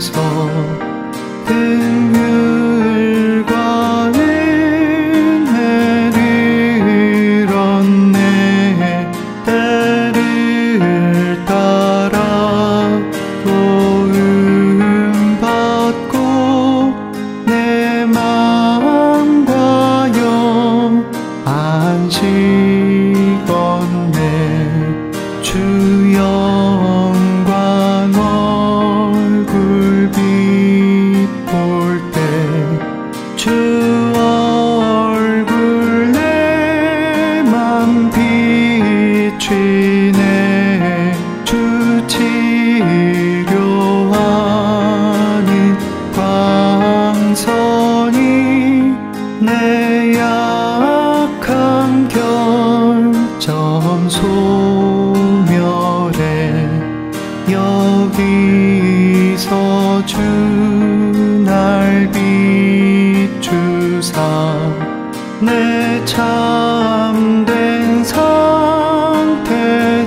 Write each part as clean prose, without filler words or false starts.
긍휼과 은혜를 얻네. 때를 따라 도움 받고 내 마음과 영 안식 얻네. 주 영광 얼굴 빛 볼 때 주 얼굴 내 맘 비추네. 주 치료하는 광선이 내 약한 결점 소멸해. 여기서 주 날 비추사 내 참된 상태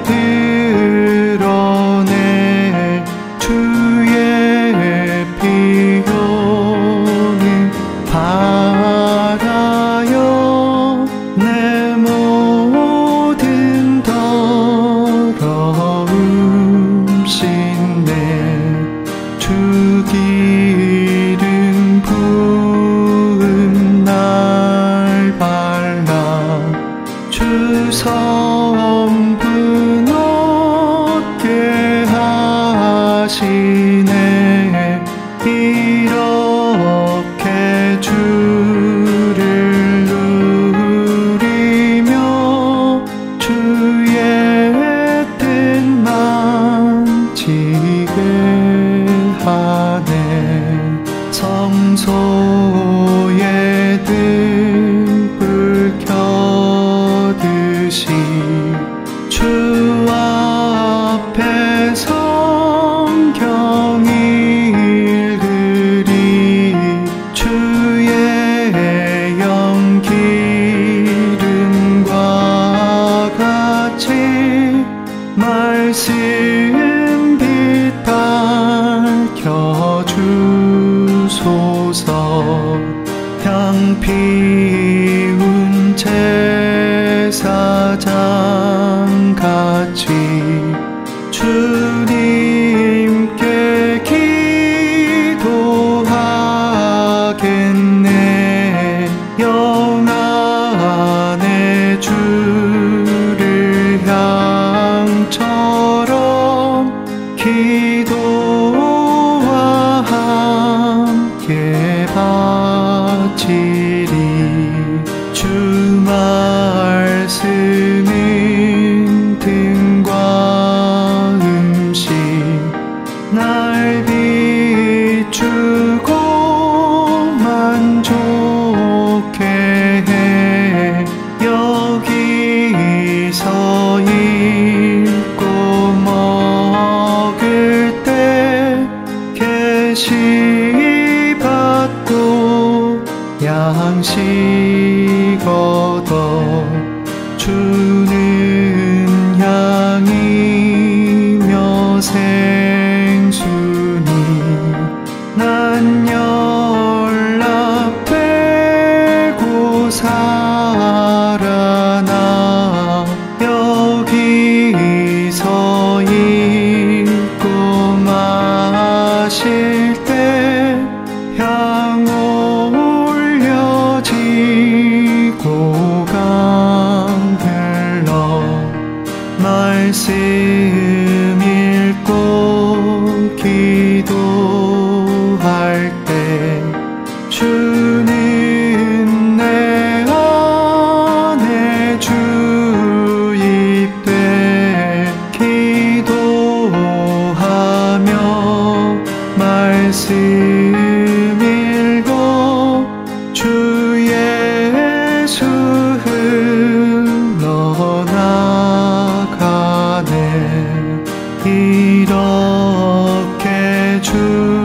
드러내. 주의 피 효능 바라여 내 모든 더러움 씻네. 주 기름 부은 날 발라 주 성분 얻게 하시네. 이렇게 주를 누리며 주의 뜻 만지게 하네. 성소에 등불 켜듯이 주 앞에 성경 읽으리. 주의 영 기름과 같이 말씀 빛 밝혀주소서. 향 피운 제사장 같이 주님께 기도하겠네. 영 안에 주를 향처럼 기도와 함께 바치리. 주 말씀은 등과 음식 날 비추고 만족해 해. 여기서 읽고 먹을 때 계시 받고 양식 얻어. 주는 양이며 생수니 난 연락되고 살아나. 여기서 읽고 마실 때 향 올려지고 강 흘러. 말씀 읽고 기도할 때 주는 내 안에 주입돼. 기도하며 말씀 읽고 주 예수 흘러나가네. 이렇게 주